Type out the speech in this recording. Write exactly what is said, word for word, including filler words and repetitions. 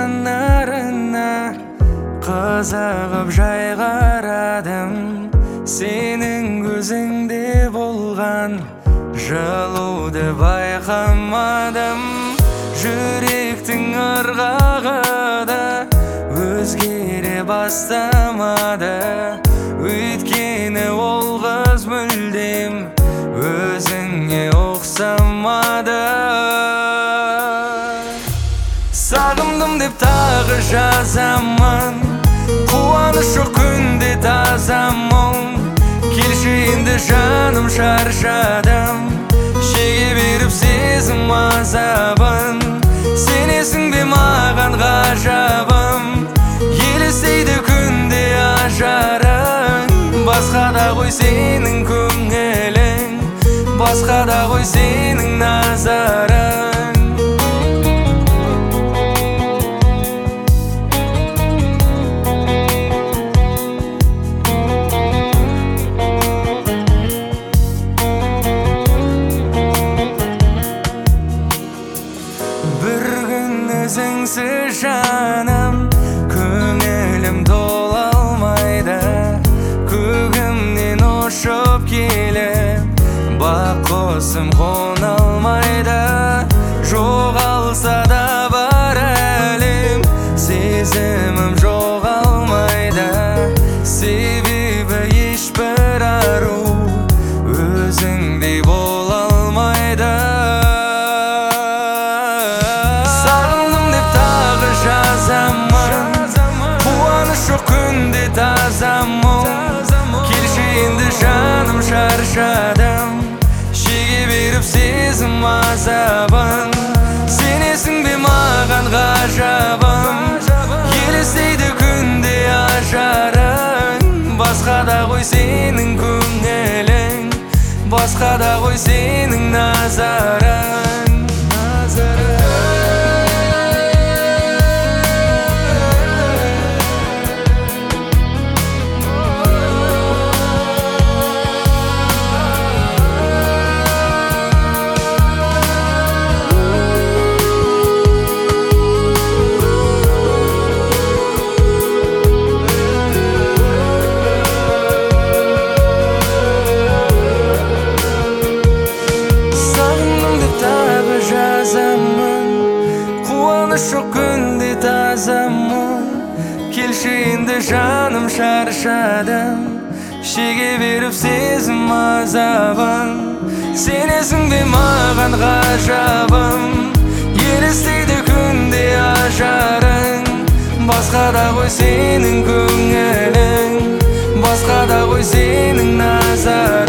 жанарына қызығып жай қарадым. Сенің көзіңде болған жылуды байқамадым. Жүректің ырғағы да өзгере бастамады. Өйткені ол қыз мүлдем өзіңе ұқсамады. Сағындым деп тағы жазамын, қуаныш жоқ күнде тазамын. Келші енді жаным, шаршадым, шеге беріп сезім азабын. Сенесің бе маған ғажабым, елестейді күнде ажарың. Басқада ғой сенің көңілің, басқада ғой сенің назарың. Бір күн өзіңсіз жаным, көңілім тола алмайды. Көгімнен ұшып келіп, бақ құсым қона алмайды. Жоғалса да бар әлем, сезімім жоғалмайды. Себебі ешбір ару өзіңдей бола алмайды. Қуаныш жоқ күнде тазамын. Келші енді жаным, шаршадым, шеге беріп сезім азабын. Сенесің бе маған ғажабым, елестейді күнде ажарың. Басқада ғой сенің көңілің, басқада ғой сенің назарың. Қуаныш жоқ күнде тазамын. Келші енді жаным, шаршадым, шеге беріп сезім азабын. Сенесің бе маған ғажабым, елестейді күнде ажарың. Басқада ғой сенің көңілің, басқада ғой сенің назарың.